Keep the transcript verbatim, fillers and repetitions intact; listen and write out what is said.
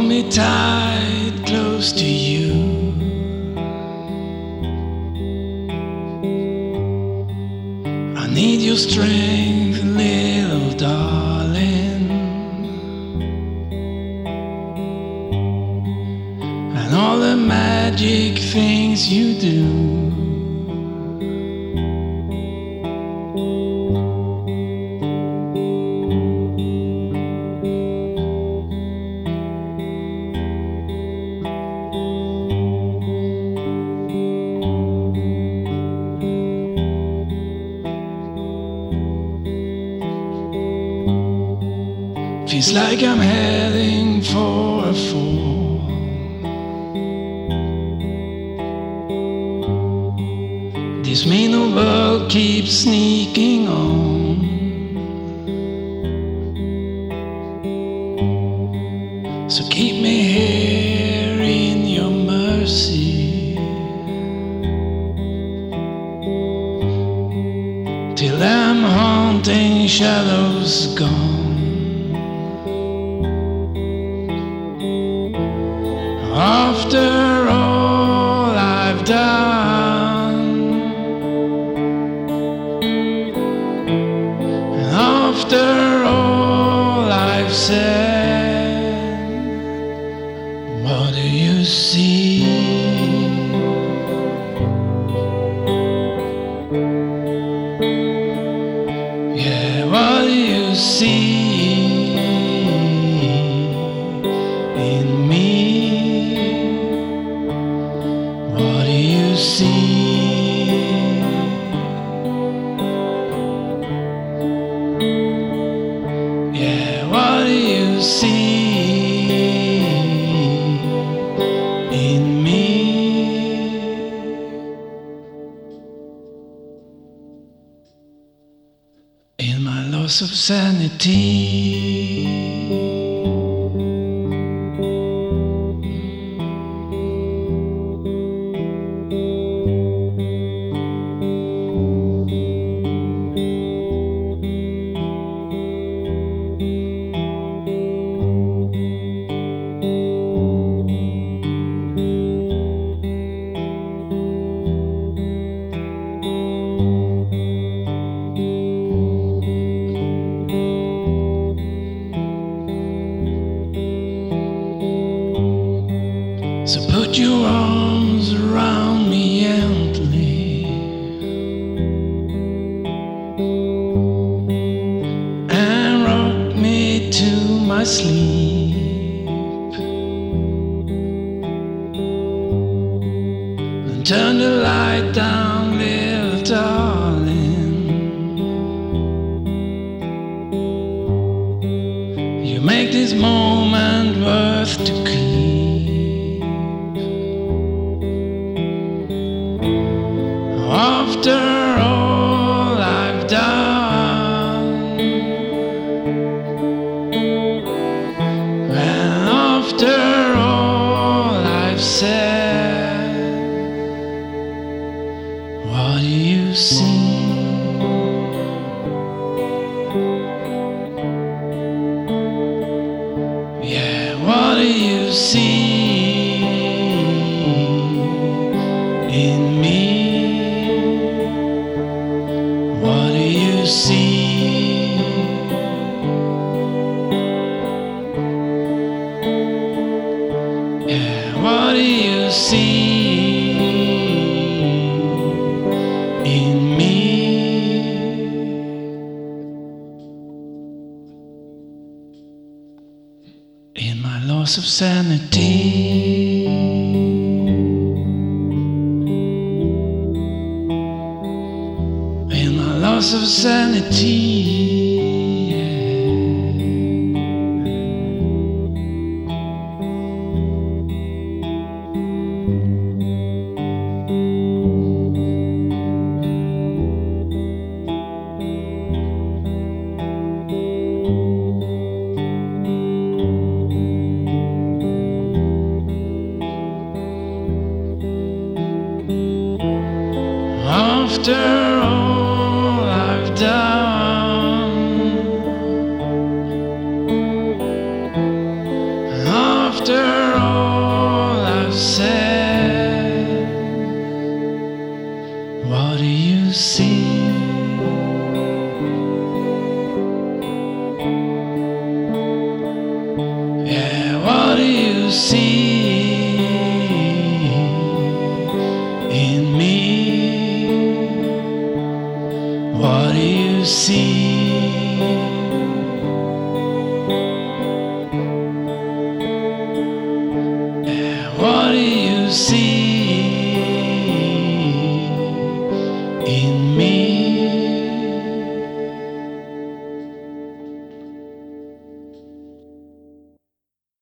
me tight, close to you. I need your strength, little darling, and all the magic things you do. Feels like I'm heading for a fall. This mean old world keeps sneaking on. So keep me here in your mercy till them haunting shadows gone. After all I've done, and after all I've said, what do you see? Yeah, what do you see in me? What do you see? Yeah, what do you see in me? In my loss of sanity. So put your arms around me gently and rock me to my sleep, and turn the light down, little darling. You make this moment worth to keep. After all I've done, and after all I've said, what do you see? Yeah, what do you see in me? What do you see? Yeah, what do you see in me? In my loss of sanity. In my loss of sanity. After all I've done, after after all I've said, what do you see? Yeah, what do you see in me? What do you see? Yeah, what do you see in me?